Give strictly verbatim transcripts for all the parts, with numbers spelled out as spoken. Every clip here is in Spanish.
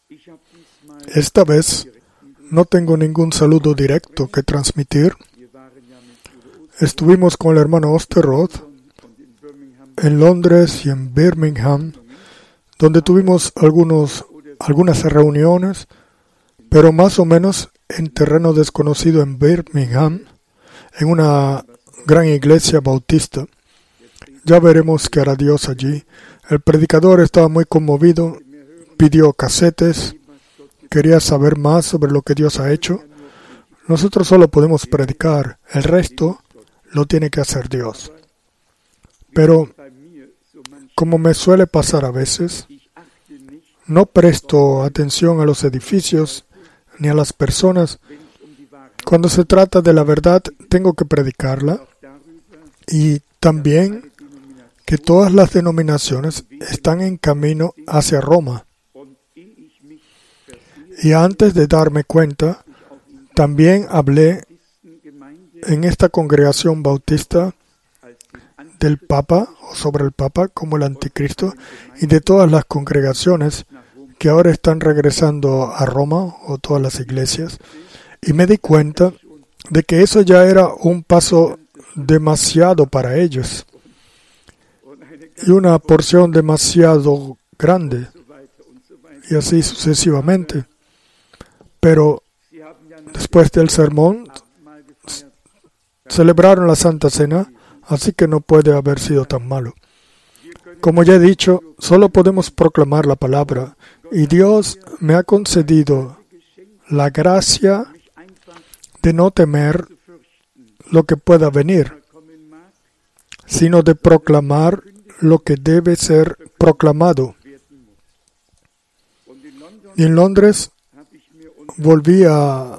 Esta vez no tengo ningún saludo directo que transmitir. Estuvimos con el hermano Osterroth en Londres y en Birmingham, donde tuvimos algunos, algunas reuniones, pero más o menos en terreno desconocido en Birmingham, en una gran iglesia bautista. Ya veremos qué hará Dios allí. El predicador estaba muy conmovido, pidió casetes, quería saber más sobre lo que Dios ha hecho. Nosotros solo podemos predicar, el resto lo tiene que hacer Dios. Pero, como me suele pasar a veces, no presto atención a los edificios ni a las personas. Cuando se trata de la verdad, tengo que predicarla, y también que todas las denominaciones están en camino hacia Roma. Y antes de darme cuenta, también hablé en esta congregación bautista del Papa, o sobre el Papa como el Anticristo, y de todas las congregaciones que ahora están regresando a Roma, o todas las iglesias, y me di cuenta de que eso ya era un paso demasiado para ellos, y una porción demasiado grande, y así sucesivamente. Pero después del sermón, celebraron la Santa Cena, así que no puede haber sido tan malo. Como ya he dicho, solo podemos proclamar la palabra, y Dios me ha concedido la gracia de no temer lo que pueda venir, sino de proclamar lo que debe ser proclamado. Y en Londres volví a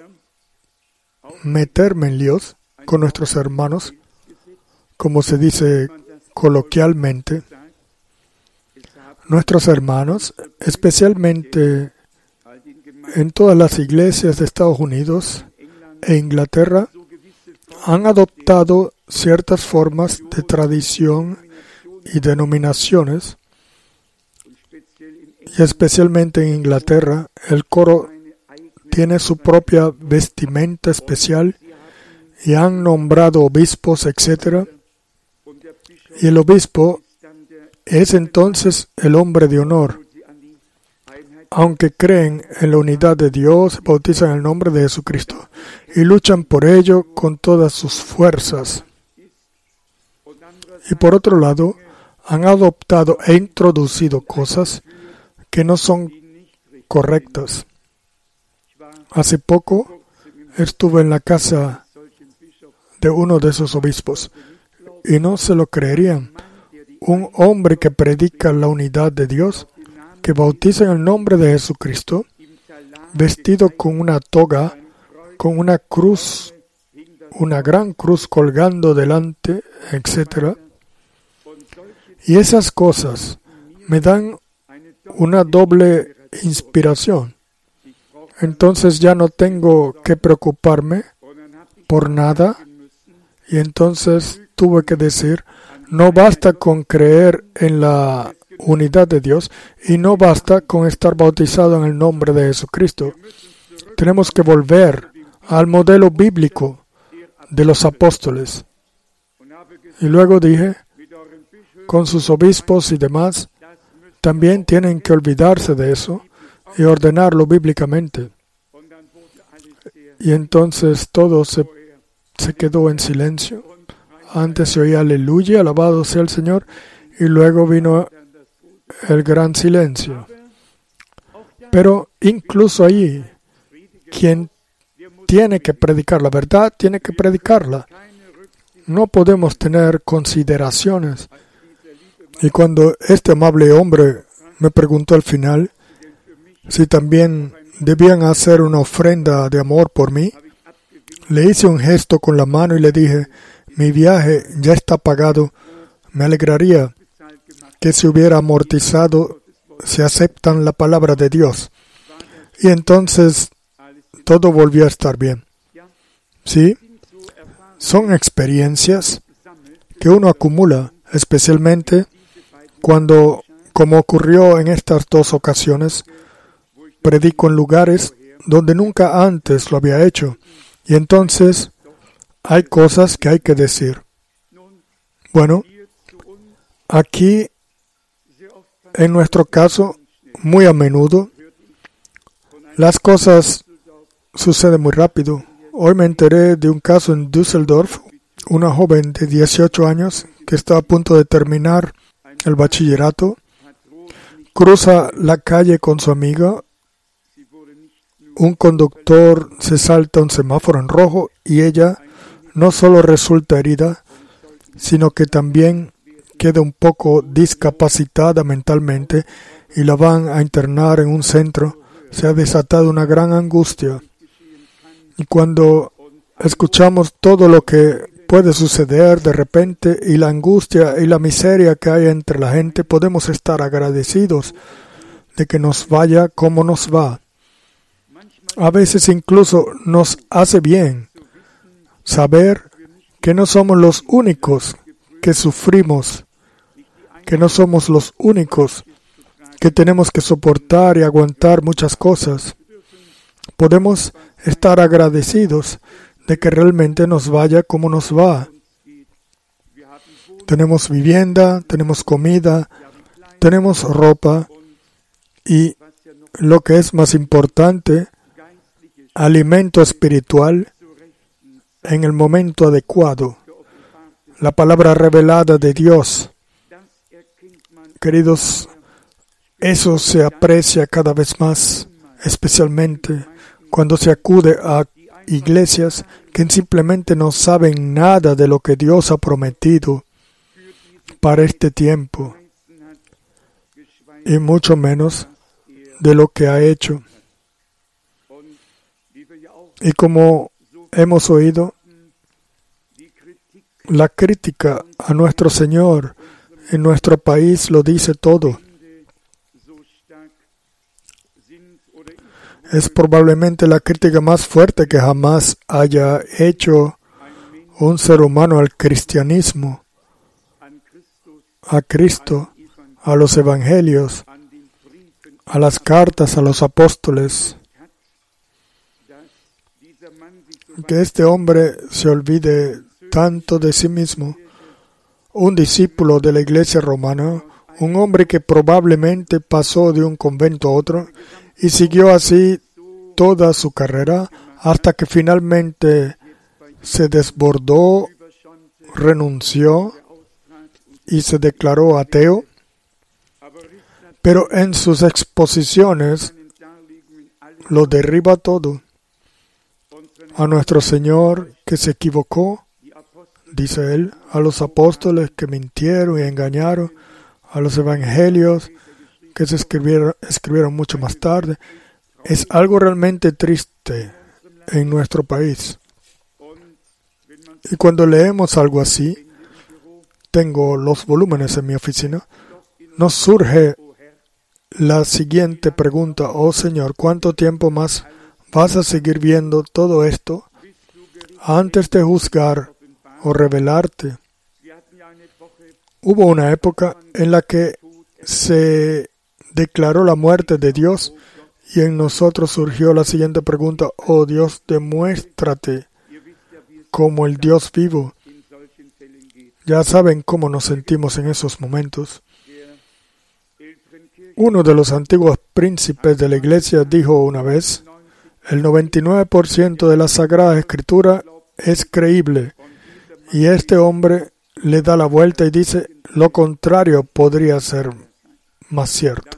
meterme en líos con nuestros hermanos, como se dice coloquialmente. Nuestros hermanos, especialmente en todas las iglesias de Estados Unidos e Inglaterra, han adoptado ciertas formas de tradición y denominaciones, y especialmente en Inglaterra, el coro tiene su propia vestimenta especial y han nombrado obispos, etcétera. Y el obispo es entonces el hombre de honor. Aunque creen en la unidad de Dios, bautizan en el nombre de Jesucristo y luchan por ello con todas sus fuerzas. Y por otro lado, han adoptado e introducido cosas que no son correctas. Hace poco estuve en la casa de uno de esos obispos y no se lo creerían. Un hombre que predica la unidad de Dios, que bautiza en el nombre de Jesucristo, vestido con una toga, con una cruz, una gran cruz colgando delante, etcétera. Y esas cosas me dan una doble inspiración. Entonces ya no tengo que preocuparme por nada, y entonces tuve que decir, no basta con creer en la unidad de Dios y no basta con estar bautizado en el nombre de Jesucristo. Tenemos que volver al modelo bíblico de los apóstoles. Y luego dije, con sus obispos y demás, también tienen que olvidarse de eso y ordenarlo bíblicamente. Y entonces todo se, se quedó en silencio. Antes se oía aleluya, alabado sea el Señor, y luego vino el gran silencio. Pero incluso allí, quien tiene que predicar la verdad, tiene que predicarla. No podemos tener consideraciones. Y cuando este amable hombre me preguntó al final si también debían hacer una ofrenda de amor por mí, le hice un gesto con la mano y le dije, mi viaje ya está pagado, me alegraría que se hubiera amortizado si aceptan la palabra de Dios. Y entonces todo volvió a estar bien. ¿Sí? Son experiencias que uno acumula, especialmente cuando, como ocurrió en estas dos ocasiones, predico en lugares donde nunca antes lo había hecho. Y entonces hay cosas que hay que decir. Bueno, aquí, en nuestro caso, muy a menudo, las cosas suceden muy rápido. Hoy me enteré de un caso en Düsseldorf, una joven de dieciocho años que está a punto de terminar el bachillerato, cruza la calle con su amiga, un conductor se salta un semáforo en rojo y ella no solo resulta herida, sino que también queda un poco discapacitada mentalmente y la van a internar en un centro. Se ha desatado una gran angustia. Y cuando escuchamos todo lo que puede suceder de repente y la angustia y la miseria que hay entre la gente, podemos estar agradecidos de que nos vaya como nos va. A veces incluso nos hace bien saber que no somos los únicos que sufrimos, que no somos los únicos que tenemos que soportar y aguantar muchas cosas. Podemos estar agradecidos de que realmente nos vaya como nos va. Tenemos vivienda, tenemos comida, tenemos ropa y, lo que es más importante, alimento espiritual en el momento adecuado. La palabra revelada de Dios. Queridos, eso se aprecia cada vez más, especialmente cuando se acude a iglesias que simplemente no saben nada de lo que Dios ha prometido para este tiempo, y mucho menos de lo que ha hecho. Y como hemos oído, la crítica a nuestro Señor en nuestro país lo dice todo. Es probablemente la crítica más fuerte que jamás haya hecho un ser humano al cristianismo, a Cristo, a los evangelios, a las cartas, a los apóstoles. Que este hombre se olvide tanto de sí mismo, un discípulo de la iglesia romana, un hombre que probablemente pasó de un convento a otro y siguió así toda su carrera hasta que finalmente se desbordó, renunció y se declaró ateo. Pero en sus exposiciones lo derriba todo. A nuestro Señor que se equivocó, dice él, a los apóstoles que mintieron y engañaron, a los evangelios que se escribieron, escribieron mucho más tarde. Es algo realmente triste en nuestro país. Y cuando leemos algo así, tengo los volúmenes en mi oficina, nos surge la siguiente pregunta: oh Señor, ¿cuánto tiempo más vas a seguir viendo todo esto antes de juzgar o revelarte? Hubo una época en la que se declaró la muerte de Dios y en nosotros surgió la siguiente pregunta: oh Dios, demuéstrate como el Dios vivo. Ya saben cómo nos sentimos en esos momentos. Uno de los antiguos príncipes de la iglesia dijo una vez: el noventa y nueve por ciento de la Sagrada Escritura es creíble, y este hombre le da la vuelta y dice: lo contrario podría ser más cierto.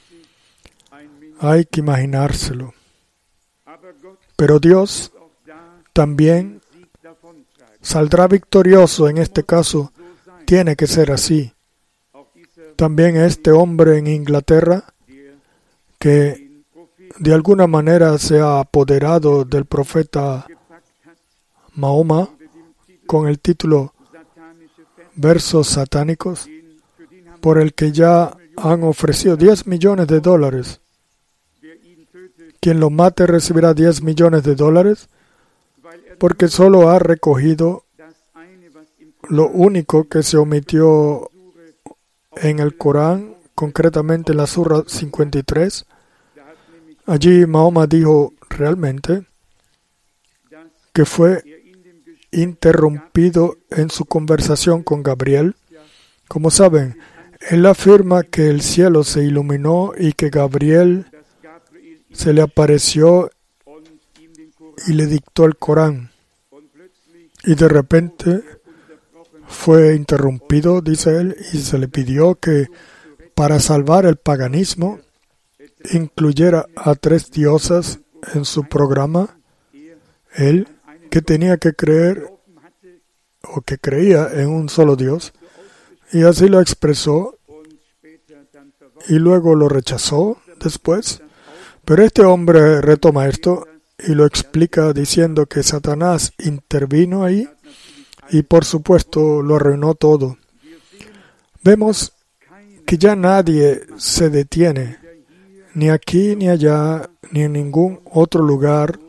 Hay que imaginárselo. Pero Dios también saldrá victorioso en este caso. Tiene que ser así. También este hombre en Inglaterra, que de alguna manera se ha apoderado del profeta Mahoma con el título Versos satánicos, por el que ya han ofrecido diez millones de dólares. Quien lo mate recibirá diez millones de dólares porque solo ha recogido lo único que se omitió en el Corán, concretamente en la Surah cincuenta y tres. Allí Mahoma dijo realmente que fue interrumpido en su conversación con Gabriel. Como saben, él afirma que el cielo se iluminó y que Gabriel se le apareció y le dictó el Corán. Y de repente fue interrumpido, dice él, y se le pidió que para salvar el paganismo incluyera a tres diosas en su programa. Él, que tenía que creer o que creía en un solo Dios, y así lo expresó y luego lo rechazó después. Pero este hombre retoma esto y lo explica diciendo que Satanás intervino ahí y por supuesto lo arruinó todo. Vemos que ya nadie se detiene, ni aquí, ni allá, ni en ningún otro lugar.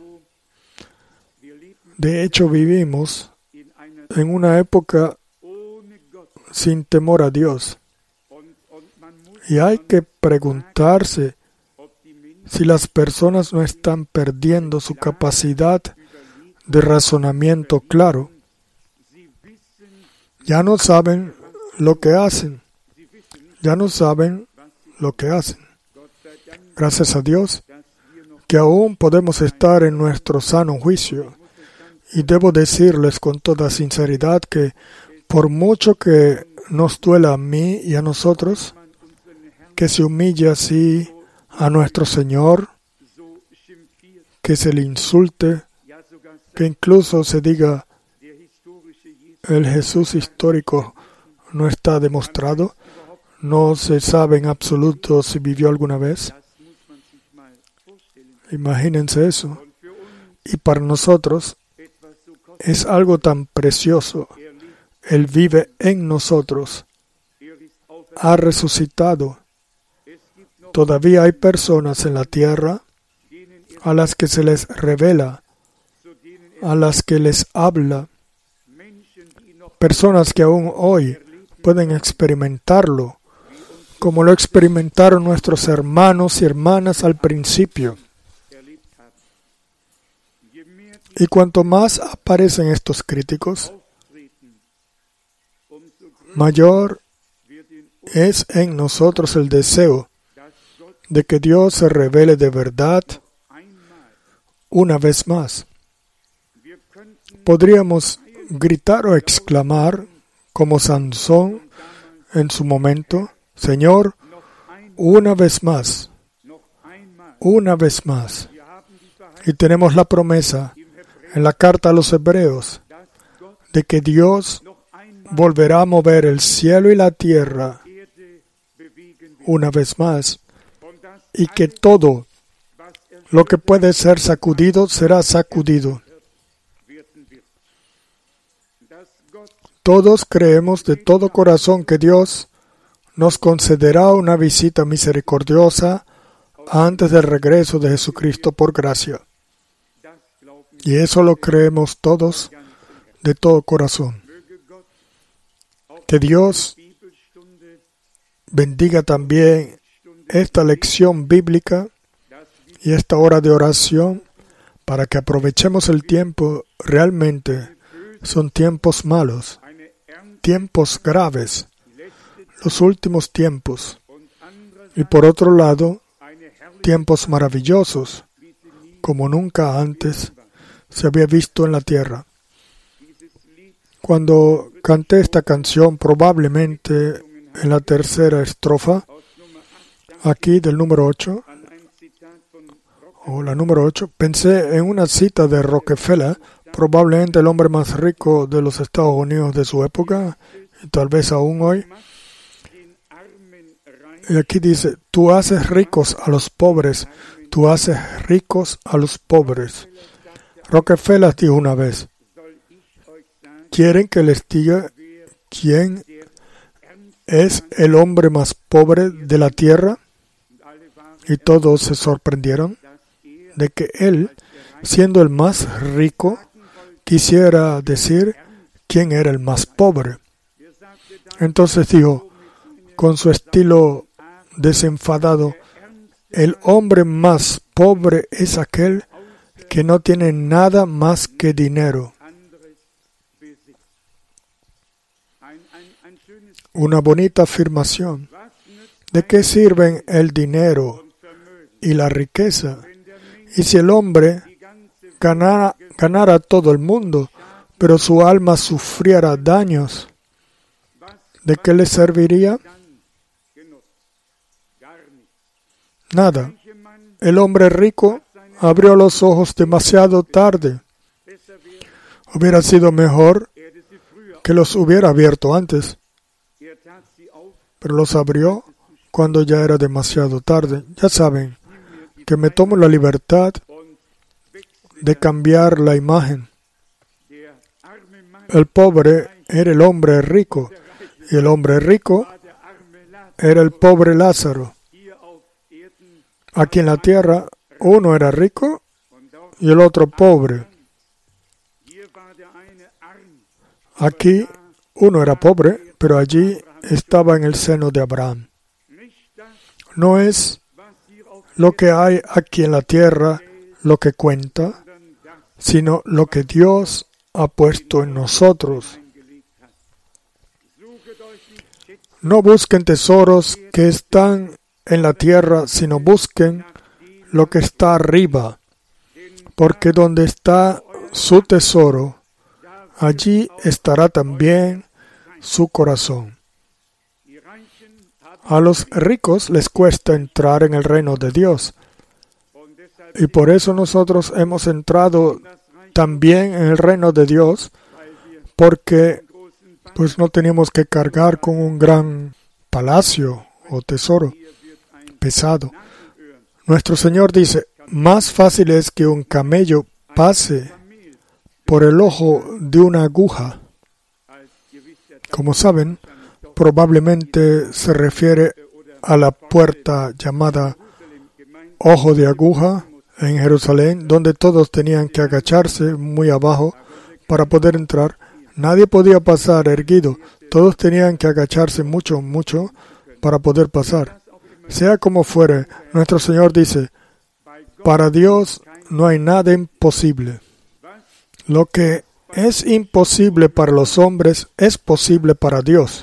De hecho, vivimos en una época sin temor a Dios. Y hay que preguntarse si las personas no están perdiendo su capacidad de razonamiento claro. Ya no saben lo que hacen. Ya no saben lo que hacen. Gracias a Dios que aún podemos estar en nuestro sano juicio. Y debo decirles con toda sinceridad que por mucho que nos duela a mí y a nosotros, que se humille así a nuestro Señor, que se le insulte, que incluso se diga el Jesús histórico no está demostrado, no se sabe en absoluto si vivió alguna vez. Imagínense eso. Y para nosotros es algo tan precioso. Él vive en nosotros. Ha resucitado. Todavía hay personas en la tierra a las que se les revela, a las que les habla. Personas que aún hoy pueden experimentarlo, como lo experimentaron nuestros hermanos y hermanas al principio. Y cuanto más aparecen estos críticos, mayor es en nosotros el deseo de que Dios se revele de verdad una vez más. Podríamos gritar o exclamar, como Sansón en su momento, Señor, una vez más, una vez más. Y tenemos la promesa en la carta a los Hebreos de que Dios volverá a mover el cielo y la tierra una vez más y que todo lo que puede ser sacudido será sacudido. Todos creemos de todo corazón que Dios nos concederá una visita misericordiosa antes del regreso de Jesucristo por gracia. Y eso lo creemos todos de todo corazón. Que Dios bendiga también esta lección bíblica y esta hora de oración para que aprovechemos el tiempo. Realmente son tiempos malos, tiempos graves, los últimos tiempos. Y por otro lado, tiempos maravillosos, como nunca antes se había visto en la tierra. Cuando canté esta canción, probablemente en la tercera estrofa, aquí del número ocho, o la número ocho, pensé en una cita de Rockefeller, probablemente el hombre más rico de los Estados Unidos de su época, y tal vez aún hoy. Y aquí dice, tú haces ricos a los pobres, tú haces ricos a los pobres. Rockefeller dijo una vez, ¿quieren que les diga quién es el hombre más pobre de la tierra? Y todos se sorprendieron de que él, siendo el más rico, quisiera decir quién era el más pobre. Entonces dijo, con su estilo desenfadado, el hombre más pobre es aquel que no tiene nada más que dinero. Una bonita afirmación. ¿De qué sirven el dinero y la riqueza? Y si el hombre ganara, ganara todo el mundo, pero su alma sufriera daños, ¿de qué le serviría? Nada. El hombre rico abrió los ojos demasiado tarde. Hubiera sido mejor que los hubiera abierto antes, pero los abrió cuando ya era demasiado tarde. Ya saben que me tomo la libertad de cambiar la imagen. El pobre era el hombre rico, y el hombre rico era el pobre Lázaro. Aquí en la tierra, uno era rico y el otro pobre. Aquí, uno era pobre, pero allí estaba en el seno de Abraham. No es lo que hay aquí en la tierra lo que cuenta, sino lo que Dios ha puesto en nosotros. No busquen tesoros que están en la tierra, sino busquen lo que está arriba, porque donde está su tesoro, allí estará también su corazón. A los ricos les cuesta entrar en el reino de Dios, y por eso nosotros hemos entrado también en el reino de Dios, porque pues no teníamos que cargar con un gran palacio o tesoro pesado. Nuestro Señor dice, más fácil es que un camello pase por el ojo de una aguja. Como saben, probablemente se refiere a la puerta llamada Ojo de Aguja en Jerusalén, donde todos tenían que agacharse muy abajo para poder entrar. Nadie podía pasar erguido, todos tenían que agacharse mucho, mucho para poder pasar. Sea como fuere, nuestro Señor dice, para Dios no hay nada imposible. Lo que es imposible para los hombres es posible para Dios.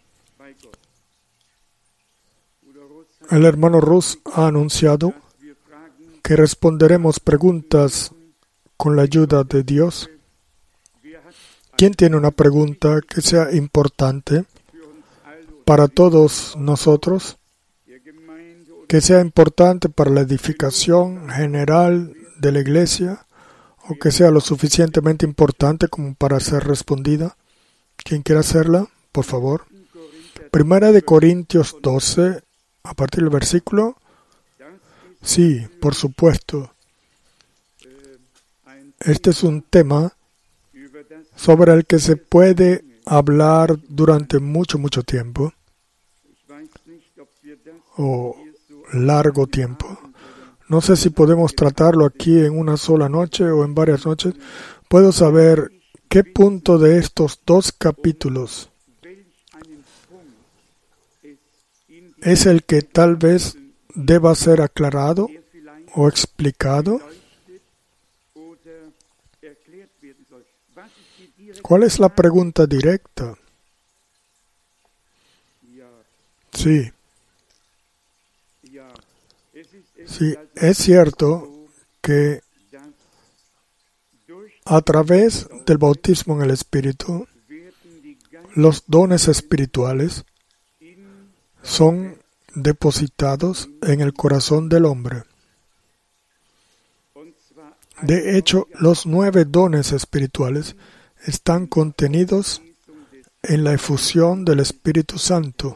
El hermano Rus ha anunciado que responderemos preguntas con la ayuda de Dios. ¿Quién tiene una pregunta que sea importante para todos nosotros? Que sea importante para la edificación general de la iglesia, o que sea lo suficientemente importante como para ser respondida. ¿Quién quiera hacerla? Por favor. Primera de Corintios doce, a partir del versículo. Sí, por supuesto. Este es un tema sobre el que se puede hablar durante mucho, mucho tiempo, o largo tiempo. No sé si podemos tratarlo aquí en una sola noche o en varias noches. Puedo saber qué punto de estos dos capítulos es el que tal vez deba ser aclarado o explicado. ¿Cuál es la pregunta directa? Sí. Sí, es cierto que a través del bautismo en el Espíritu, los dones espirituales son depositados en el corazón del hombre. De hecho, los nueve dones espirituales están contenidos en la efusión del Espíritu Santo.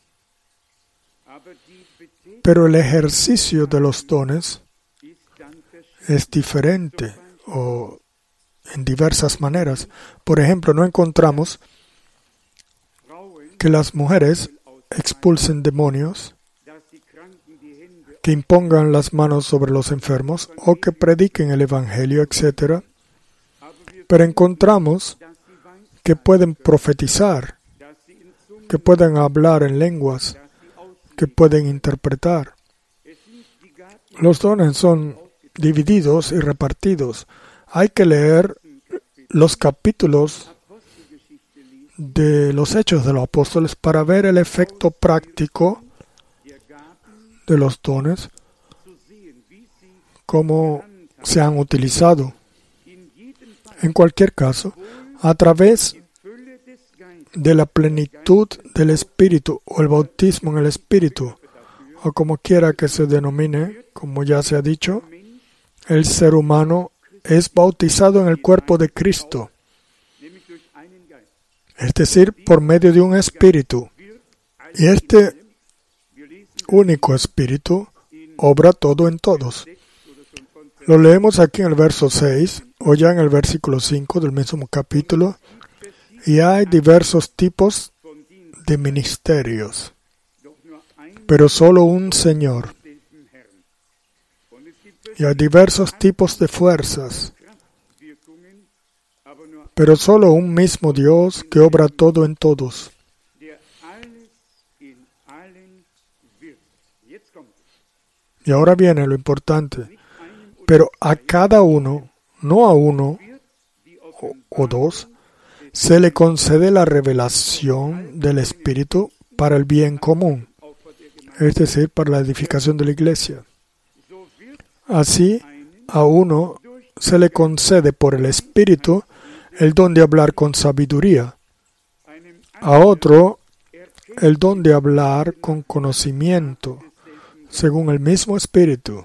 Pero el ejercicio de los dones es diferente o en diversas maneras. Por ejemplo, no encontramos que las mujeres expulsen demonios, que impongan las manos sobre los enfermos o que prediquen el Evangelio, etcétera. Pero encontramos que pueden profetizar, que pueden hablar en lenguas, que pueden interpretar. Los dones son divididos y repartidos. Hay que leer los capítulos de los Hechos de los Apóstoles para ver el efecto práctico de los dones, cómo se han utilizado. En cualquier caso, a través de la plenitud del Espíritu o el bautismo en el Espíritu, o como quiera que se denomine, como ya se ha dicho, el ser humano es bautizado en el cuerpo de Cristo, es decir, por medio de un Espíritu. Y este único Espíritu obra todo en todos. Lo leemos aquí en el verso seis, o ya en el versículo cinco del mismo capítulo, y hay diversos tipos de ministerios, pero solo un Señor. Y hay diversos tipos de fuerzas, pero solo un mismo Dios que obra todo en todos. Y ahora viene lo importante. Pero a cada uno, no a uno o, o dos, se le concede la revelación del Espíritu para el bien común, es decir, para la edificación de la iglesia. Así, a uno se le concede por el Espíritu el don de hablar con sabiduría, a otro el don de hablar con conocimiento, según el mismo Espíritu.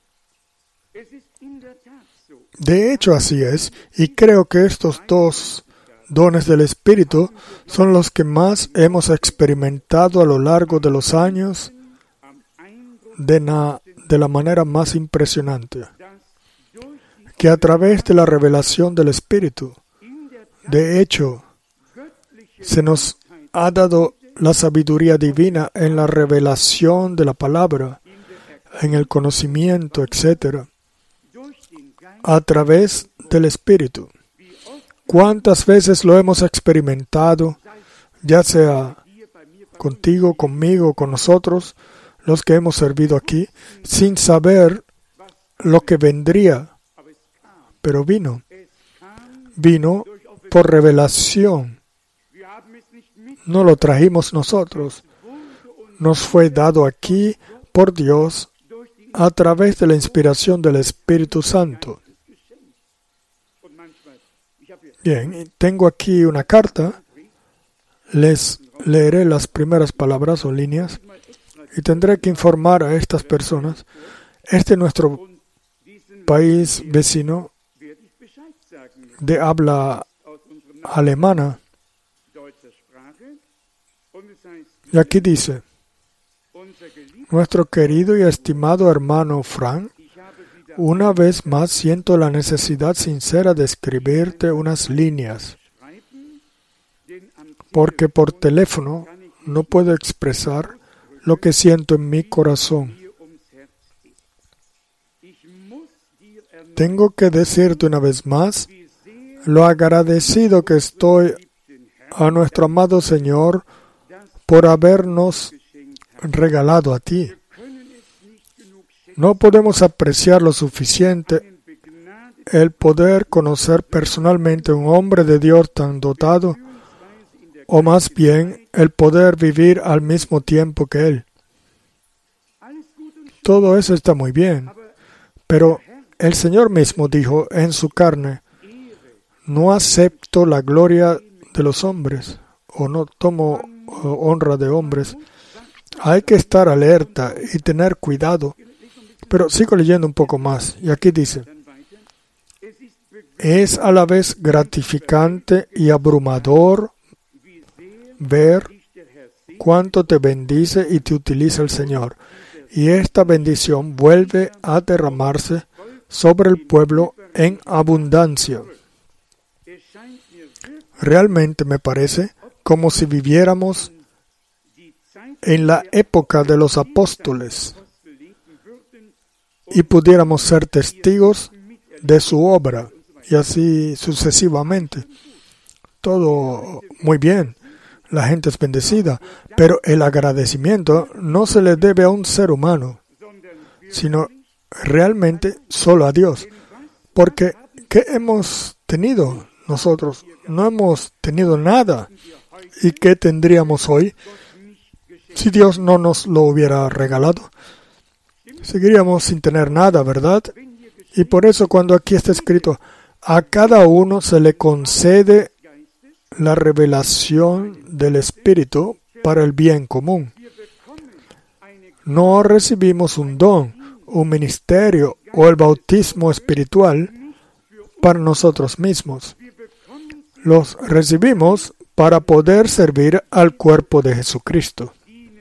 De hecho, así es, y creo que estos dos dones del Espíritu son los que más hemos experimentado a lo largo de los años de, na, de la manera más impresionante, que a través de la revelación del Espíritu, de hecho, se nos ha dado la sabiduría divina en la revelación de la palabra, en el conocimiento, etcétera, a través del Espíritu. ¿Cuántas veces lo hemos experimentado, ya sea contigo, conmigo, con nosotros, los que hemos servido aquí, sin saber lo que vendría? Pero vino. Vino por revelación. No lo trajimos nosotros. Nos fue dado aquí por Dios a través de la inspiración del Espíritu Santo. Bien, tengo aquí una carta. Les leeré las primeras palabras o líneas y tendré que informar a estas personas. Este es nuestro país vecino de habla alemana. Y aquí dice: nuestro querido y estimado hermano Frank, una vez más siento la necesidad sincera de escribirte unas líneas, porque por teléfono no puedo expresar lo que siento en mi corazón. Tengo que decirte una vez más lo agradecido que estoy a nuestro amado Señor por habernos regalado a ti. No podemos apreciar lo suficiente el poder conocer personalmente a un hombre de Dios tan dotado, o más bien el poder vivir al mismo tiempo que Él. Todo eso está muy bien, pero el Señor mismo dijo en su carne: no acepto la gloria de los hombres, o no tomo honra de hombres. Hay que estar alerta y tener cuidado. Pero sigo leyendo un poco más, y aquí dice: es a la vez gratificante y abrumador ver cuánto te bendice y te utiliza el Señor, y esta bendición vuelve a derramarse sobre el pueblo en abundancia. Realmente me parece como si viviéramos en la época de los apóstoles y pudiéramos ser testigos de su obra, y así sucesivamente. Todo muy bien, la gente es bendecida, pero el agradecimiento no se le debe a un ser humano, sino realmente solo a Dios. Porque, ¿qué hemos tenido nosotros? No hemos tenido nada. ¿Y qué tendríamos hoy si Dios no nos lo hubiera regalado? Seguiríamos sin tener nada, ¿verdad? Y por eso cuando aquí está escrito, a cada uno se le concede la revelación del Espíritu para el bien común. No recibimos un don, un ministerio o el bautismo espiritual para nosotros mismos. Los recibimos para poder servir al cuerpo de Jesucristo.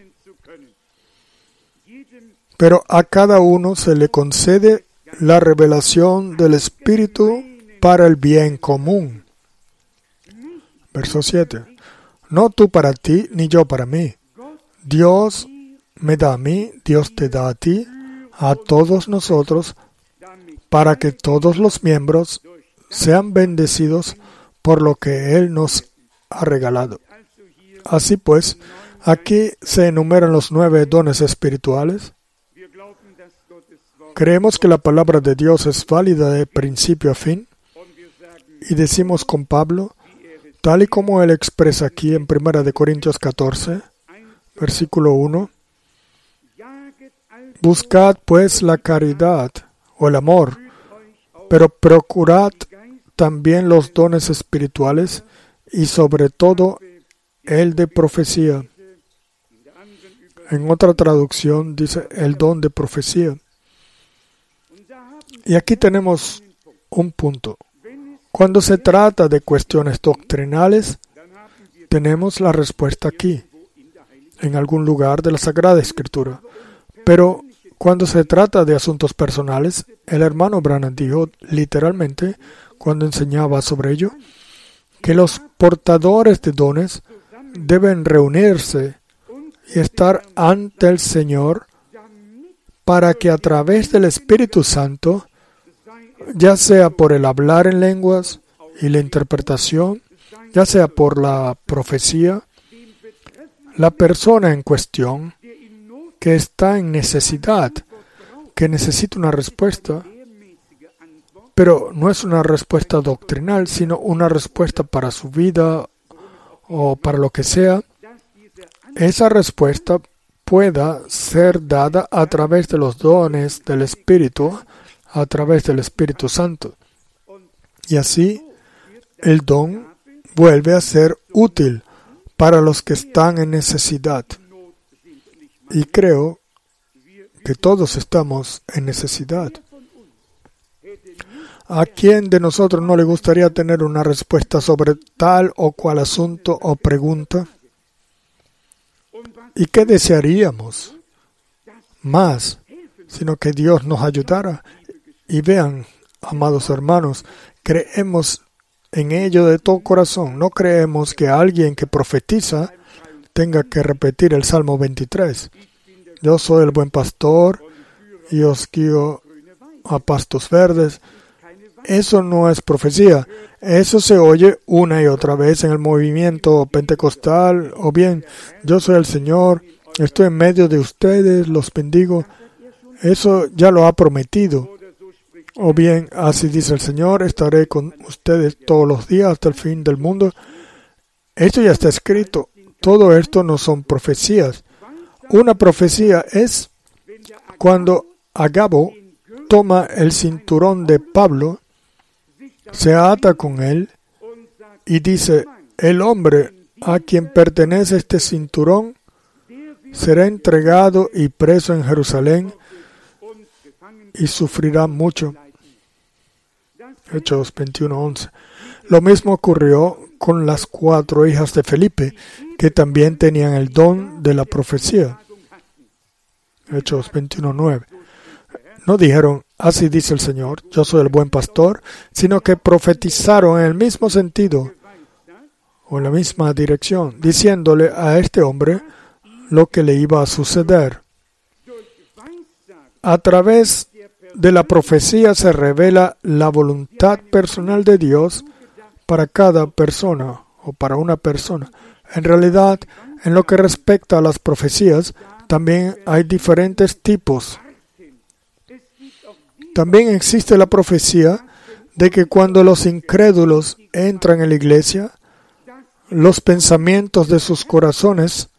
Pero a cada uno se le concede la revelación del Espíritu para el bien común. Verso siete. No tú para ti, ni yo para mí. Dios me da a mí, Dios te da a ti, a todos nosotros, para que todos los miembros sean bendecidos por lo que Él nos ha regalado. Así pues, aquí se enumeran los nueve dones espirituales. Creemos que la palabra de Dios es válida de principio a fin, y decimos con Pablo, tal y como él expresa aquí en primera de Corintios catorce, versículo uno, buscad pues la caridad o el amor, pero procurad también los dones espirituales y sobre todo el de profecía. En otra traducción dice el don de profecía. Y aquí tenemos un punto. Cuando se trata de cuestiones doctrinales, tenemos la respuesta aquí, en algún lugar de la Sagrada Escritura. Pero cuando se trata de asuntos personales, el hermano Branham dijo literalmente, cuando enseñaba sobre ello, que los portadores de dones deben reunirse y estar ante el Señor para que a través del Espíritu Santo, ya sea por el hablar en lenguas y la interpretación, ya sea por la profecía, la persona en cuestión que está en necesidad, que necesita una respuesta, pero no es una respuesta doctrinal, sino una respuesta para su vida o para lo que sea, esa respuesta pueda ser dada a través de los dones del Espíritu, a través del Espíritu Santo. Y así, el don vuelve a ser útil para los que están en necesidad. Y creo que todos estamos en necesidad. ¿A quién de nosotros no le gustaría tener una respuesta sobre tal o cual asunto o pregunta? ¿Y qué desearíamos? Más, sino que Dios nos ayudara. Y vean, amados hermanos, creemos en ello de todo corazón. No creemos que alguien que profetiza tenga que repetir el Salmo veintitrés. Yo soy el buen pastor y os guío a pastos verdes. Eso no es profecía. Eso se oye una y otra vez en el movimiento pentecostal. O bien, yo soy el Señor, estoy en medio de ustedes, los bendigo. Eso ya lo ha prometido. O bien, así dice el Señor, estaré con ustedes todos los días hasta el fin del mundo. Esto ya está escrito. Todo esto no son profecías. Una profecía es cuando Agabo toma el cinturón de Pablo, se ata con él y dice, el hombre a quien pertenece este cinturón será entregado y preso en Jerusalén y sufrirá mucho. Hechos veintiuno once. Lo mismo ocurrió con las cuatro hijas de Felipe, que también tenían el don de la profecía. Hechos veintiuno nueve. No dijeron, así dice el Señor, yo soy el buen pastor, sino que profetizaron en el mismo sentido o en la misma dirección, diciéndole a este hombre lo que le iba a suceder. A través de la profecía se revela la voluntad personal de Dios para cada persona o para una persona. En realidad, en lo que respecta a las profecías, también hay diferentes tipos. También existe la profecía de que cuando los incrédulos entran en la iglesia, los pensamientos de sus corazones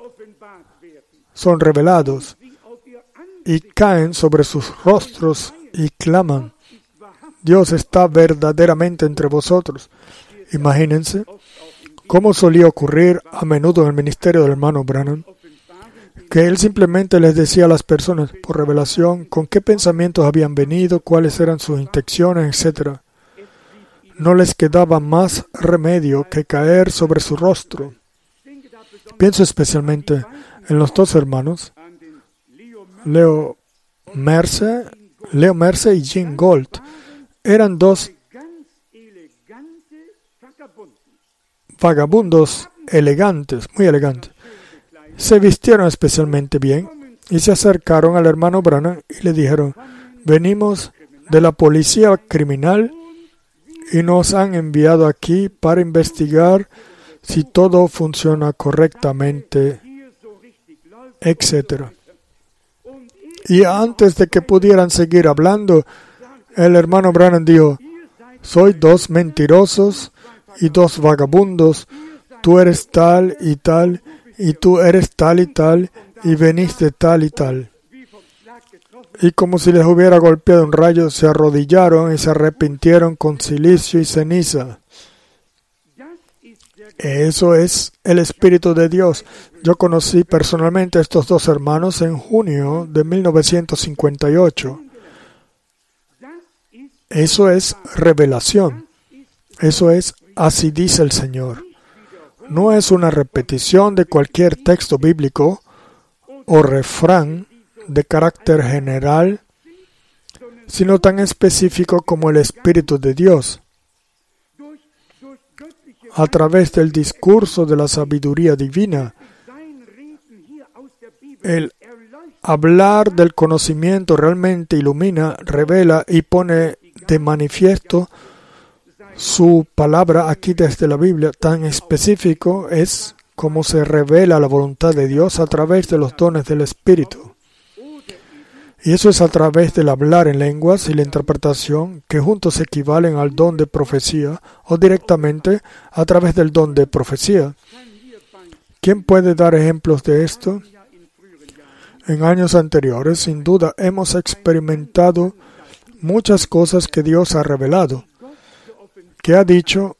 son revelados y caen sobre sus rostros y claman: Dios está verdaderamente entre vosotros. Imagínense cómo solía ocurrir a menudo en el ministerio del hermano Branham, que él simplemente les decía a las personas por revelación con qué pensamientos habían venido, cuáles eran sus intenciones, etcétera. No les quedaba más remedio que caer sobre su rostro. Pienso especialmente en los dos hermanos, Leo Merce, Leo Merce y Jim Gold. Eran dos vagabundos elegantes, muy elegantes. Se vistieron especialmente bien y se acercaron al hermano Branham y le dijeron: venimos de la policía criminal y nos han enviado aquí para investigar si todo funciona correctamente, etcétera. Y antes de que pudieran seguir hablando, el hermano Branham dijo: soy dos mentirosos y dos vagabundos, tú eres tal y tal, y tú eres tal y tal, y veniste tal y tal. Y como si les hubiera golpeado un rayo, se arrodillaron y se arrepintieron con cilicio y ceniza. Eso es el Espíritu de Dios. Yo conocí personalmente a estos dos hermanos en junio de mil novecientos cincuenta y ocho. Eso es revelación. Eso es así dice el Señor. No es una repetición de cualquier texto bíblico o refrán de carácter general, sino tan específico como el Espíritu de Dios. A través del discurso de la sabiduría divina, el hablar del conocimiento realmente ilumina, revela y pone de manifiesto su palabra aquí desde la Biblia. Tan específico es como se revela la voluntad de Dios a través de los dones del Espíritu. Y eso es a través del hablar en lenguas y la interpretación, que juntos equivalen al don de profecía, o directamente a través del don de profecía. ¿Quién puede dar ejemplos de esto? En años anteriores, sin duda, hemos experimentado muchas cosas que Dios ha revelado, que ha dicho,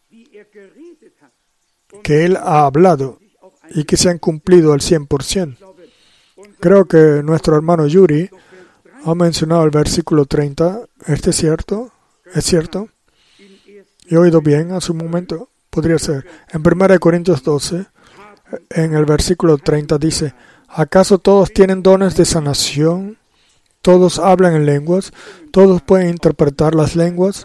que Él ha hablado y que se han cumplido al cien por ciento. Creo que nuestro hermano Yuri ha mencionado el versículo treinta. ¿Este es cierto? ¿Es cierto? ¿He oído bien hace un momento? Podría ser. En primera de Corintios doce, en el versículo treinta dice: ¿acaso todos tienen dones de sanación? ¿Todos hablan en lenguas? ¿Todos pueden interpretar las lenguas?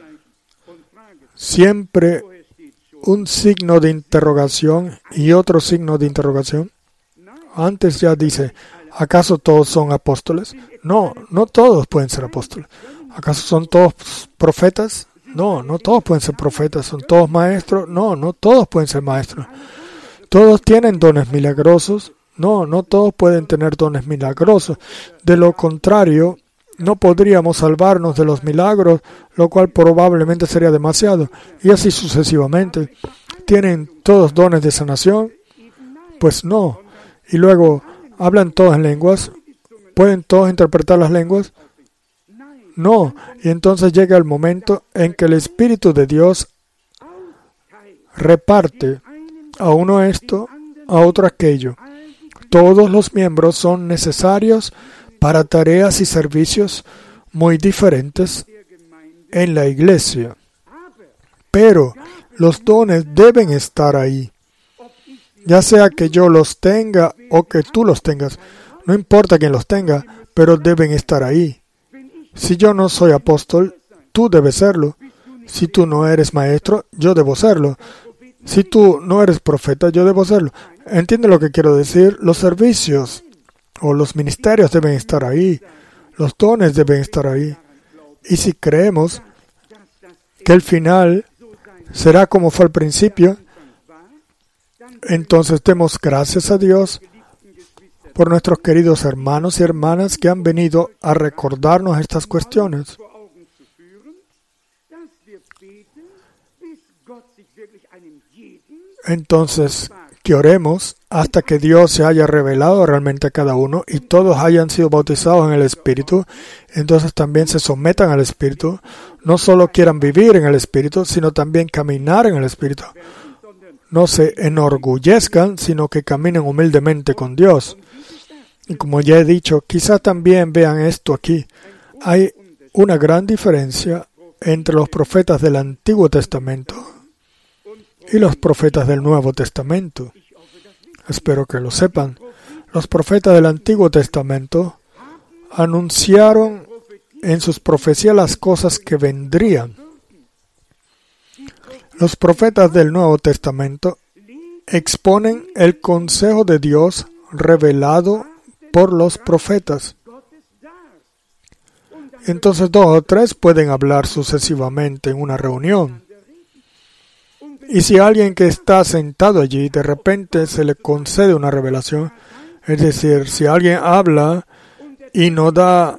Siempre un signo de interrogación y otro signo de interrogación. Antes ya dice: ¿acaso todos son apóstoles? No, no todos pueden ser apóstoles. ¿Acaso son todos profetas? No, no todos pueden ser profetas. ¿Son todos maestros? No, no todos pueden ser maestros. ¿Todos tienen dones milagrosos? No, no todos pueden tener dones milagrosos. De lo contrario, no podríamos salvarnos de los milagros, lo cual probablemente sería demasiado. Y así sucesivamente. ¿Tienen todos dones de sanación? Pues no. Y luego, ¿hablan todos en lenguas? ¿Pueden todos interpretar las lenguas? No. Y entonces llega el momento en que el Espíritu de Dios reparte a uno esto, a otro aquello. Todos los miembros son necesarios para tareas y servicios muy diferentes en la iglesia. Pero los dones deben estar ahí. Ya sea que yo los tenga o que tú los tengas. No importa quién los tenga, pero deben estar ahí. Si yo no soy apóstol, tú debes serlo. Si tú no eres maestro, yo debo serlo. Si tú no eres profeta, yo debo serlo. ¿Entiende lo que quiero decir? Los servicios o los ministerios deben estar ahí. Los dones deben estar ahí. Y si creemos que el final será como fue al principio, entonces demos gracias a Dios por nuestros queridos hermanos y hermanas que han venido a recordarnos estas cuestiones. Entonces, que oremos hasta que Dios se haya revelado realmente a cada uno y todos hayan sido bautizados en el Espíritu, entonces también se sometan al Espíritu, no solo quieran vivir en el Espíritu, sino también caminar en el Espíritu. No se enorgullezcan, sino que caminen humildemente con Dios. Y como ya he dicho, quizás también vean esto aquí. Hay una gran diferencia entre los profetas del Antiguo Testamento y los profetas del Nuevo Testamento. Espero que lo sepan. Los profetas del Antiguo Testamento anunciaron en sus profecías las cosas que vendrían. Los profetas del Nuevo Testamento exponen el consejo de Dios revelado por los profetas. Entonces dos o tres pueden hablar sucesivamente en una reunión. Y si alguien que está sentado allí de repente se le concede una revelación, es decir, si alguien habla y no da,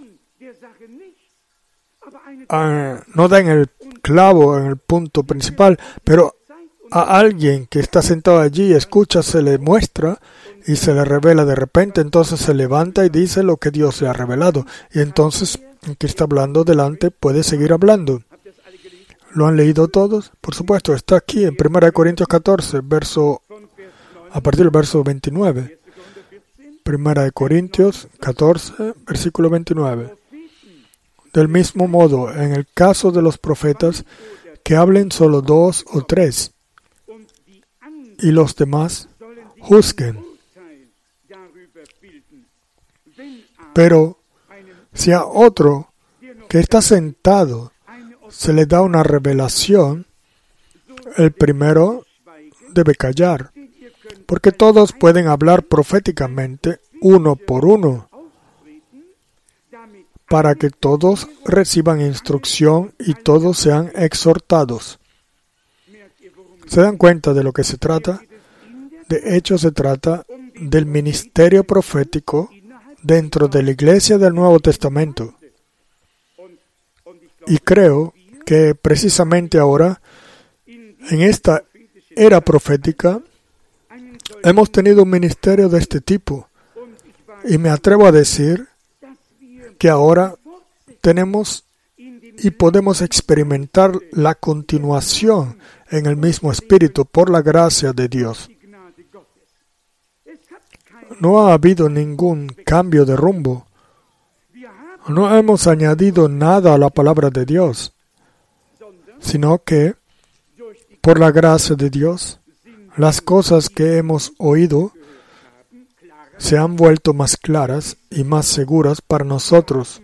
uh, no da en el clavo, en el punto principal, pero a alguien que está sentado allí, escucha, se le muestra y se le revela de repente, entonces se levanta y dice lo que Dios le ha revelado. Y entonces, el que está hablando delante puede seguir hablando. ¿Lo han leído todos? Por supuesto, está aquí en primera de Corintios catorce, verso, a partir del verso veintinueve. primera de Corintios catorce, versículo veintinueve. Del mismo modo, en el caso de los profetas, que hablen solo dos o tres, y los demás juzguen. Pero si a otro que está sentado se le da una revelación, el primero debe callar, porque todos pueden hablar proféticamente uno por uno, para que todos reciban instrucción y todos sean exhortados. ¿Se dan cuenta de lo que se trata? De hecho, se trata del ministerio profético dentro de la Iglesia del Nuevo Testamento. Y creo que precisamente ahora, en esta era profética, hemos tenido un ministerio de este tipo. Y me atrevo a decir que ahora tenemos y podemos experimentar la continuación en el mismo espíritu por la gracia de Dios. No ha habido ningún cambio de rumbo. No hemos añadido nada a la palabra de Dios, sino que, por la gracia de Dios, las cosas que hemos oído se han vuelto más claras y más seguras para nosotros.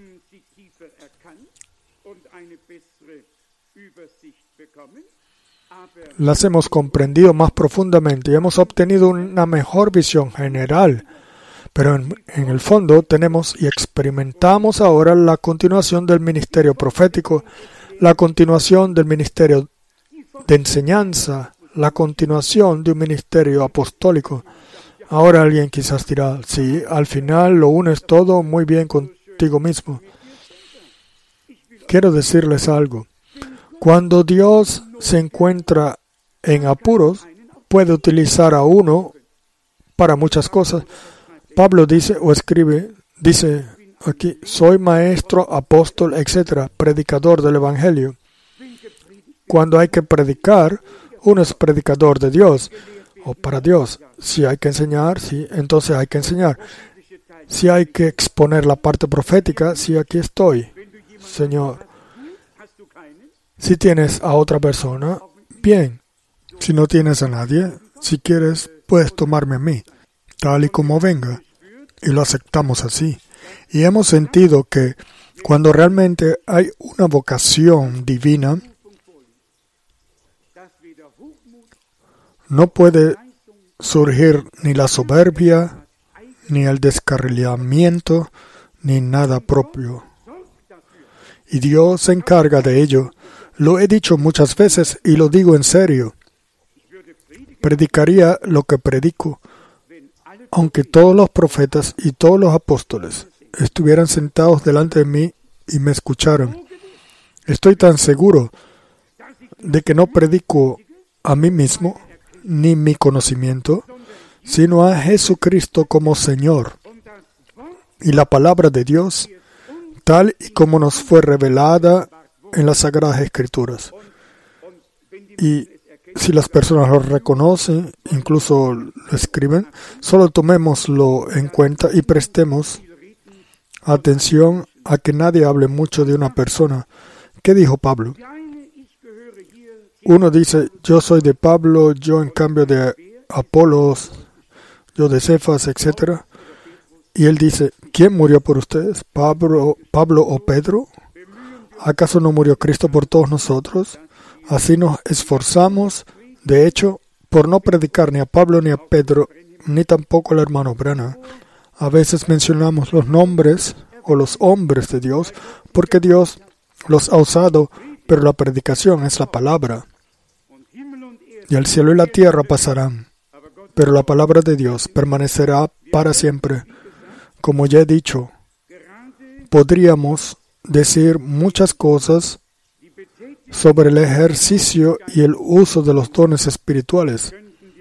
Las hemos comprendido más profundamente y hemos obtenido una mejor visión general. Pero en, en el fondo tenemos y experimentamos ahora la continuación del ministerio profético, la continuación del ministerio de enseñanza, la continuación de un ministerio apostólico. Ahora alguien quizás dirá, sí, al final lo unes todo muy bien contigo mismo. Quiero decirles algo. Cuando Dios se encuentra en apuros, puede utilizar a uno para muchas cosas. Pablo dice o escribe, dice aquí, soy maestro, apóstol, etcétera, predicador del Evangelio. Cuando hay que predicar, uno es predicador de Dios o para Dios. Si hay que enseñar, sí, entonces hay que enseñar. Si hay que exponer la parte profética, sí, aquí estoy, Señor. Si tienes a otra persona, bien. Si no tienes a nadie, si quieres, puedes tomarme a mí, tal y como venga. Y lo aceptamos así. Y hemos sentido que cuando realmente hay una vocación divina, no puede surgir ni la soberbia, ni el descarrilamiento, ni nada propio. Y Dios se encarga de ello. Lo he dicho muchas veces y lo digo en serio. Predicaría lo que predico aunque todos los profetas y todos los apóstoles estuvieran sentados delante de mí y me escucharan. Estoy tan seguro de que no predico a mí mismo ni mi conocimiento, sino a Jesucristo como Señor y la palabra de Dios, tal y como nos fue revelada en las Sagradas Escrituras. Y si las personas lo reconocen, incluso lo escriben, solo tomémoslo en cuenta y prestemos atención a que nadie hable mucho de una persona. ¿Qué dijo Pablo? Uno dice, yo soy de Pablo, yo en cambio de Apolos, yo de Cefas, etcétera. Y él dice, ¿quién murió por ustedes? ¿Pablo, Pablo o Pedro? ¿Acaso no murió Cristo por todos nosotros? Así nos esforzamos, de hecho, por no predicar ni a Pablo ni a Pedro, ni tampoco al hermano Branham. A veces mencionamos los nombres o los hombres de Dios, porque Dios los ha usado, pero la predicación es la palabra. Y el cielo y la tierra pasarán, pero la palabra de Dios permanecerá para siempre. Como ya he dicho, podríamos decir muchas cosas sobre el ejercicio y el uso de los dones espirituales.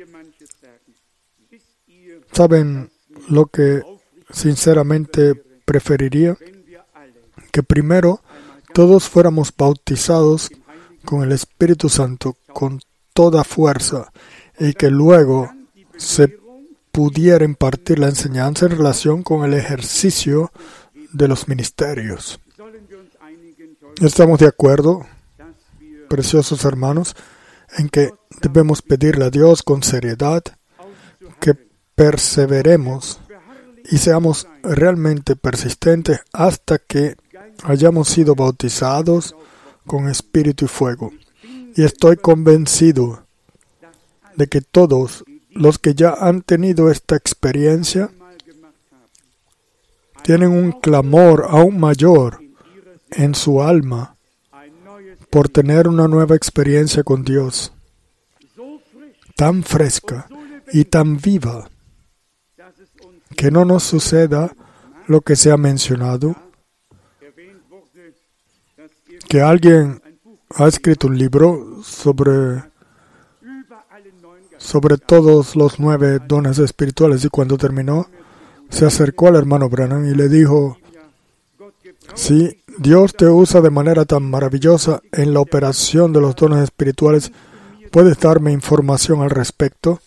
¿Saben lo que sinceramente preferiría? Que primero todos fuéramos bautizados con el Espíritu Santo con toda fuerza y que luego se pudiera impartir la enseñanza en relación con el ejercicio de los ministerios. ¿Estamos de acuerdo, preciosos hermanos, en que debemos pedirle a Dios con seriedad que perseveremos y seamos realmente persistentes hasta que hayamos sido bautizados con espíritu y fuego? Y estoy convencido de que todos los que ya han tenido esta experiencia tienen un clamor aún mayor en su alma por tener una nueva experiencia con Dios, tan fresca y tan viva, que no nos suceda lo que se ha mencionado, que alguien ha escrito un libro sobre, sobre todos los nueve dones espirituales y cuando terminó, se acercó al hermano Branham y le dijo, si Dios te usa de manera tan maravillosa en la operación de los dones espirituales, ¿puedes darme información al respecto?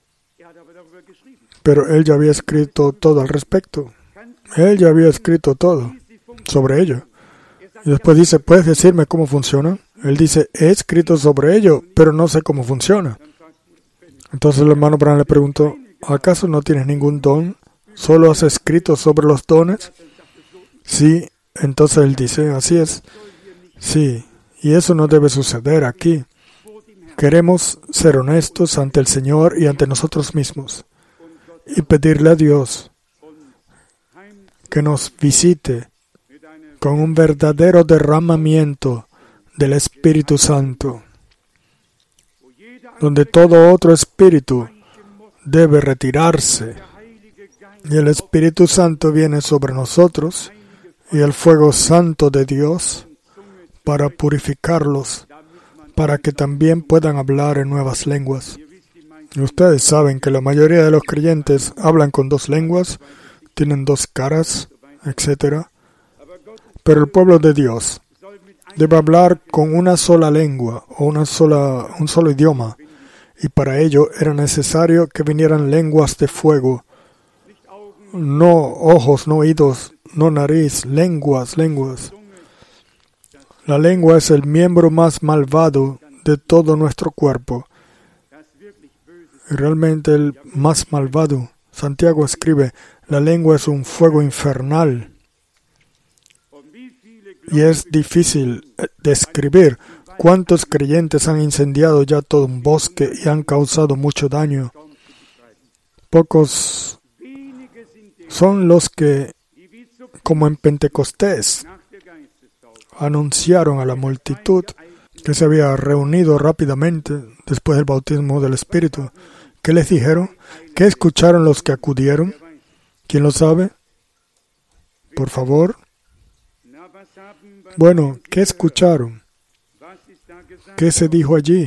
Pero él ya había escrito todo al respecto. Él ya había escrito todo sobre ello. Y después dice, ¿puedes decirme cómo funciona? Él dice, he escrito sobre ello, pero no sé cómo funciona. Entonces el hermano Branham le preguntó, ¿acaso no tienes ningún don? ¿Solo has escrito sobre los dones? Sí. Entonces él dice, así es. Sí, y eso no debe suceder aquí. Queremos ser honestos ante el Señor y ante nosotros mismos y pedirle a Dios que nos visite con un verdadero derramamiento del Espíritu Santo, donde todo otro espíritu debe retirarse y el Espíritu Santo viene sobre nosotros y el fuego santo de Dios para purificarlos, para que también puedan hablar en nuevas lenguas. Y ustedes saben que la mayoría de los creyentes hablan con dos lenguas, tienen dos caras, etcétera. Pero el pueblo de Dios debe hablar con una sola lengua o una sola, un solo idioma, y para ello era necesario que vinieran lenguas de fuego, no ojos, no oídos, no nariz, lenguas, lenguas. La lengua es el miembro más malvado de todo nuestro cuerpo. Y realmente el más malvado. Santiago escribe, la lengua es un fuego infernal. Y es difícil describir cuántos creyentes han incendiado ya todo un bosque y han causado mucho daño. Pocos son los que, como en Pentecostés, anunciaron a la multitud que se había reunido rápidamente después del bautismo del Espíritu, ¿Qué les dijeron? ¿Qué escucharon los que acudieron? ¿Quién lo sabe? Por favor. Bueno, ¿qué escucharon? ¿Qué se dijo allí?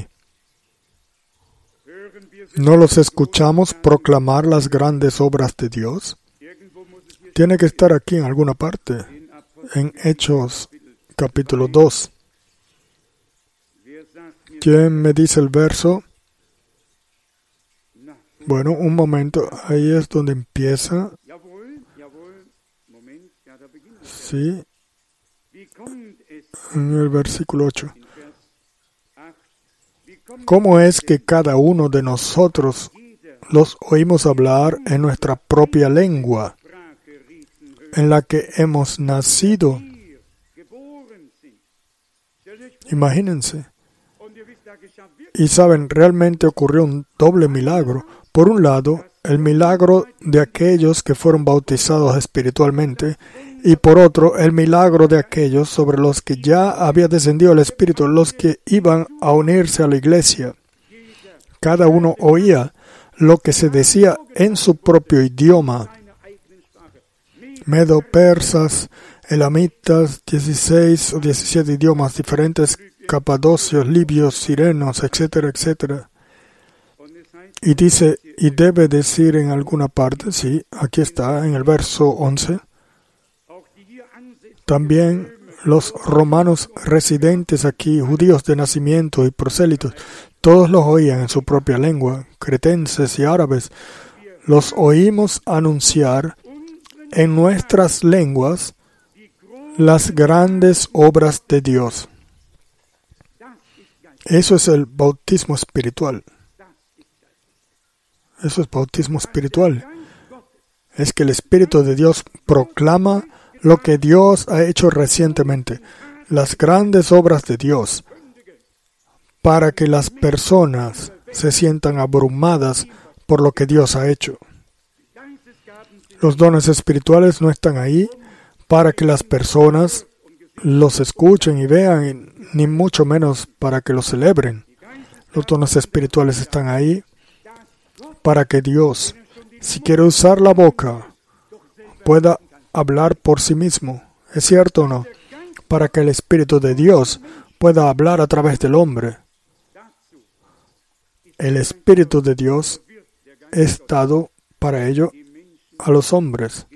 ¿No los escuchamos proclamar las grandes obras de Dios? Tiene que estar aquí en alguna parte, en Hechos capítulo dos. ¿Quién me dice el verso? Bueno, un momento, ahí es donde empieza. Sí, en el versículo ocho. ¿Cómo es que cada uno de nosotros los oímos hablar en nuestra propia lengua, en la que hemos nacido? Imagínense. Y saben, realmente ocurrió un doble milagro. Por un lado, el milagro de aquellos que fueron bautizados espiritualmente, y por otro, el milagro de aquellos sobre los que ya había descendido el Espíritu, los que iban a unirse a la iglesia. Cada uno oía lo que se decía en su propio idioma. Medo, persas, elamitas, dieciséis o diecisiete idiomas diferentes, capadocios, libios, sirenos, etcétera, etcétera. Y dice, y debe decir en alguna parte, sí, aquí está, en el verso once, también los romanos residentes aquí, judíos de nacimiento y prosélitos, todos los oían en su propia lengua, cretenses y árabes, los oímos anunciar en nuestras lenguas las grandes obras de Dios. Eso es el bautismo espiritual. Eso es bautismo espiritual. Es que el Espíritu de Dios proclama lo que Dios ha hecho recientemente, las grandes obras de Dios, para que las personas se sientan abrumadas por lo que Dios ha hecho. Los dones espirituales no están ahí para que las personas los escuchen y vean, ni mucho menos para que los celebren. Los dones espirituales están ahí para que Dios, si quiere usar la boca, pueda hablar por sí mismo. ¿Es cierto o no? Para que el Espíritu de Dios pueda hablar a través del hombre. El Espíritu de Dios es dado para ello a los hombres.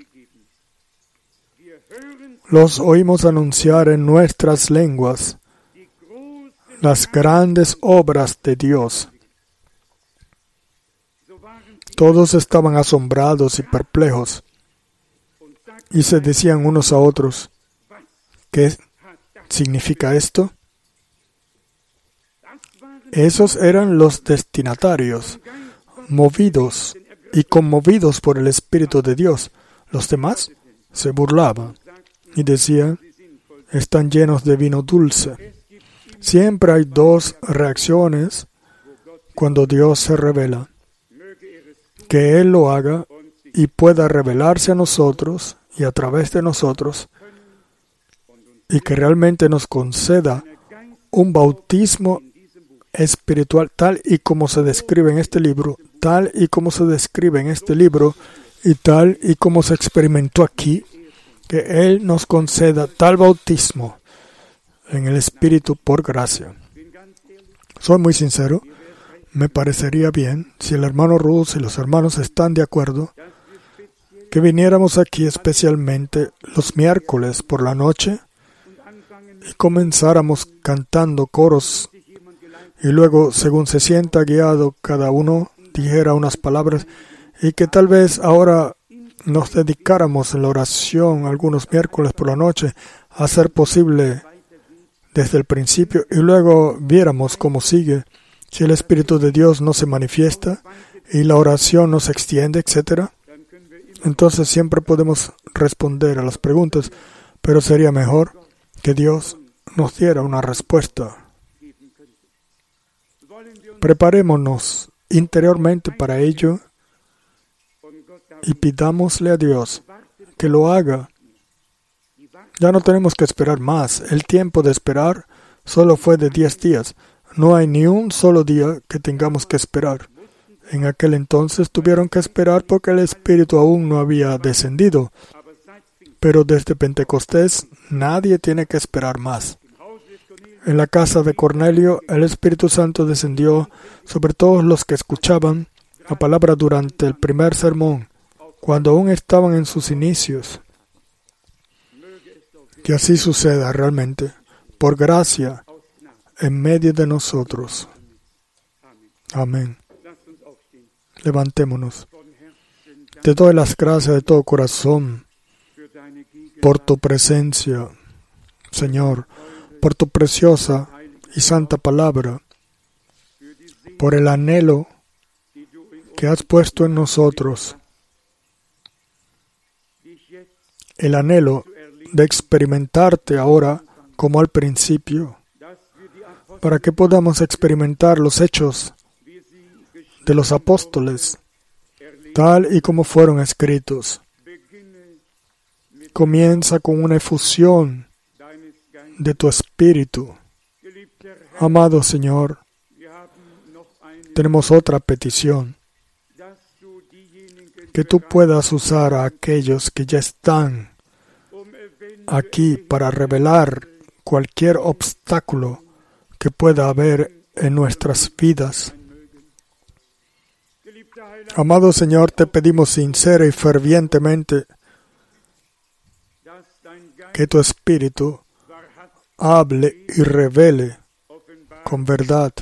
Los oímos anunciar en nuestras lenguas las grandes obras de Dios. Todos estaban asombrados y perplejos y se decían unos a otros, ¿qué significa esto? Esos eran los destinatarios, movidos y conmovidos por el Espíritu de Dios. Los demás se burlaban y decían, están llenos de vino dulce. Siempre hay dos reacciones cuando Dios se revela. Que Él lo haga y pueda revelarse a nosotros y a través de nosotros, y que realmente nos conceda un bautismo espiritual tal y como se describe en este libro, tal y como se describe en este libro, y tal y como se experimentó aquí, que Él nos conceda tal bautismo en el Espíritu por gracia. Soy muy sincero. Me parecería bien, si el hermano Ruth y los hermanos están de acuerdo, que viniéramos aquí especialmente los miércoles por la noche y comenzáramos cantando coros y luego, según se sienta guiado, cada uno dijera unas palabras y que tal vez ahora nos dedicáramos en la oración algunos miércoles por la noche a hacer posible desde el principio y luego viéramos cómo sigue. Si el Espíritu de Dios no se manifiesta y la oración no se extiende, etcétera, entonces siempre podemos responder a las preguntas, pero sería mejor que Dios nos diera una respuesta. Preparémonos interiormente para ello y pidámosle a Dios que lo haga. Ya no tenemos que esperar más. El tiempo de esperar solo fue de diez días. No hay ni un solo día que tengamos que esperar. En aquel entonces tuvieron que esperar porque el Espíritu aún no había descendido. Pero desde Pentecostés nadie tiene que esperar más. En la casa de Cornelio, el Espíritu Santo descendió sobre todos los que escuchaban la palabra durante el primer sermón, cuando aún estaban en sus inicios. Que así suceda realmente, por gracia, en medio de nosotros. Amén. Levantémonos. Te doy las gracias de todo corazón por tu presencia, Señor, por tu preciosa y santa palabra, por el anhelo que has puesto en nosotros, el anhelo de experimentarte ahora como al principio, para que podamos experimentar los hechos de los apóstoles, tal y como fueron escritos. Comienza con una efusión de tu Espíritu. Amado Señor, tenemos otra petición, que tú puedas usar a aquellos que ya están aquí para revelar cualquier obstáculo que pueda haber en nuestras vidas. Amado Señor, te pedimos sincera y fervientemente que tu Espíritu hable y revele con verdad.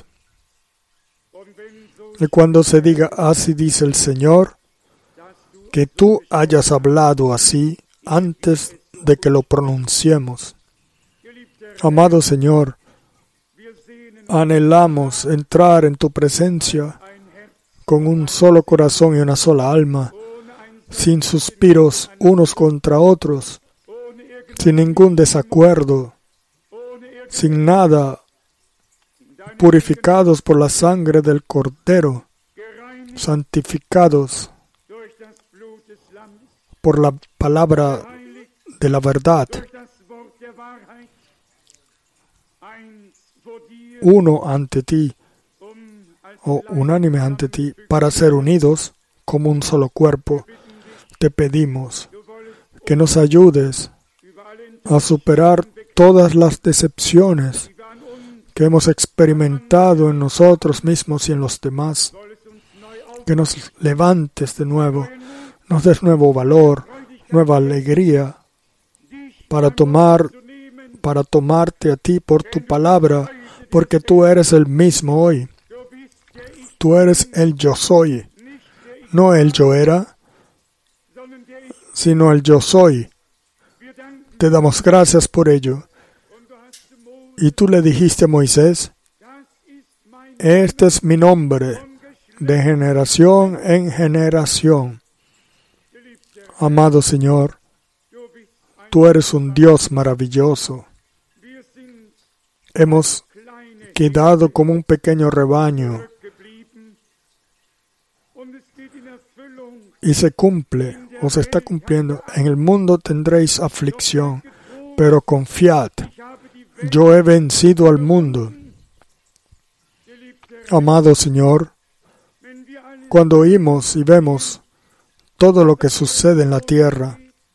Y cuando se diga así dice el Señor, que tú hayas hablado así antes de que lo pronunciemos. Amado Señor, anhelamos entrar en tu presencia con un solo corazón y una sola alma, sin suspiros unos contra otros, sin ningún desacuerdo, sin nada, purificados por la sangre del Cordero, santificados por la palabra de la verdad, uno ante ti, o unánime ante ti, para ser unidos como un solo cuerpo. Te pedimos que nos ayudes a superar todas las decepciones que hemos experimentado en nosotros mismos y en los demás. Que nos levantes de nuevo, nos des nuevo valor, nueva alegría para tomar, para tomarte a ti por tu palabra, porque tú eres el mismo hoy. Tú eres el yo soy, no el yo era, sino el yo soy. Te damos gracias por ello. Y tú le dijiste a Moisés, este es mi nombre, de generación en generación. Amado Señor, tú eres un Dios maravilloso. Hemos quedado como un pequeño rebaño y se cumple, o se está cumpliendo. En el mundo tendréis aflicción, pero confiad, yo he vencido al mundo. Amado Señor, cuando oímos y vemos todo lo que sucede en la tierra,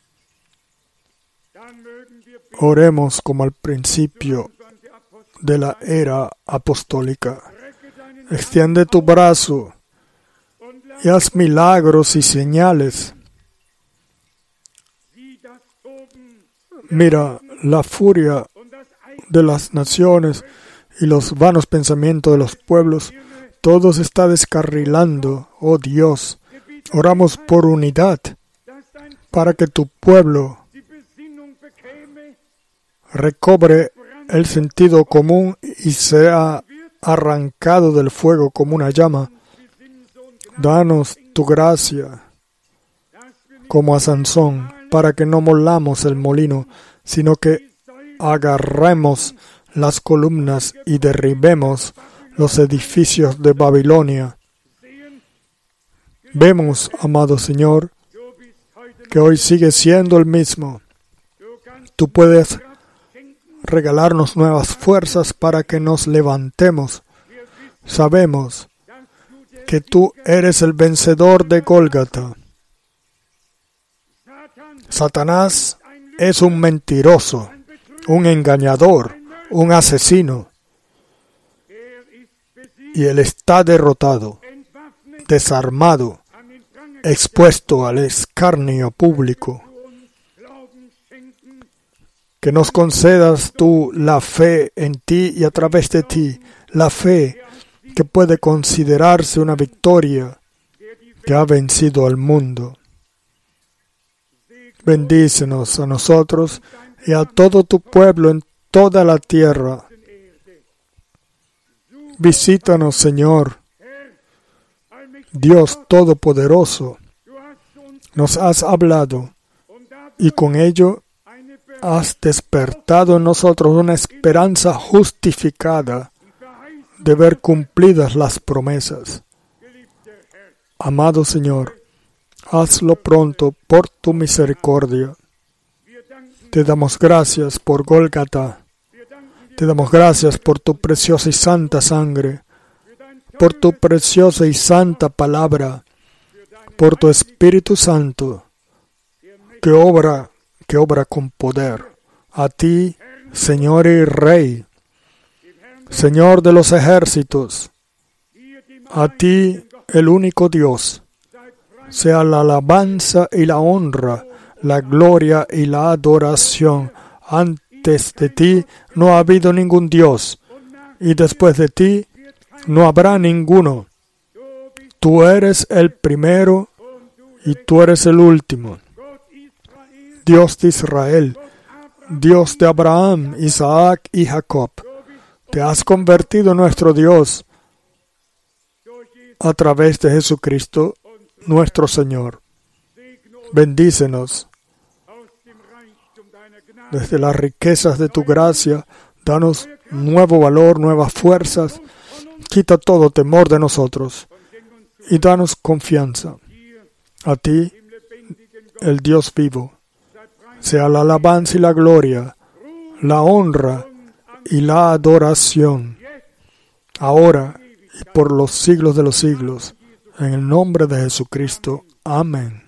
oremos como al principio de la era apostólica. Extiende tu brazo y haz milagros y señales. Mira la furia de las naciones y los vanos pensamientos de los pueblos. Todo se está descarrilando, oh Dios. Oramos por unidad, para que tu pueblo recobre el sentido común y sea arrancado del fuego como una llama. Danos tu gracia, como a Sansón, para que no molamos el molino, sino que agarremos las columnas y derribemos los edificios de Babilonia. Vemos, amado Señor, que hoy sigue siendo el mismo. Tú puedes regalarnos nuevas fuerzas para que nos levantemos. Sabemos que tú eres el vencedor de Gólgata. Satanás es un mentiroso, un engañador, un asesino. Y él está derrotado, desarmado, expuesto al escarnio público. Que nos concedas tú la fe en ti y a través de ti, la fe que puede considerarse una victoria que ha vencido al mundo. Bendícenos a nosotros y a todo tu pueblo en toda la tierra. Visítanos, Señor, Dios Todopoderoso. Nos has hablado y con ello has despertado en nosotros una esperanza justificada de ver cumplidas las promesas. Amado Señor, hazlo pronto por tu misericordia. Te damos gracias por Gólgata. Te damos gracias por tu preciosa y santa sangre, por tu preciosa y santa palabra, por tu Espíritu Santo, que obra, que obra con poder. A ti, Señor y Rey, Señor de los ejércitos, a ti, el único Dios, sea la alabanza y la honra, la gloria y la adoración. Antes de ti no ha habido ningún Dios, y después de ti no habrá ninguno. Tú eres el primero y tú eres el último. Dios de Israel, Dios de Abraham, Isaac y Jacob, te has convertido en nuestro Dios a través de Jesucristo, nuestro Señor. Bendícenos. Desde las riquezas de tu gracia, danos nuevo valor, nuevas fuerzas. Quita todo temor de nosotros y danos confianza. A ti, el Dios vivo, sea la alabanza y la gloria, la honra y la adoración, ahora y por los siglos de los siglos. En el nombre de Jesucristo. Amén.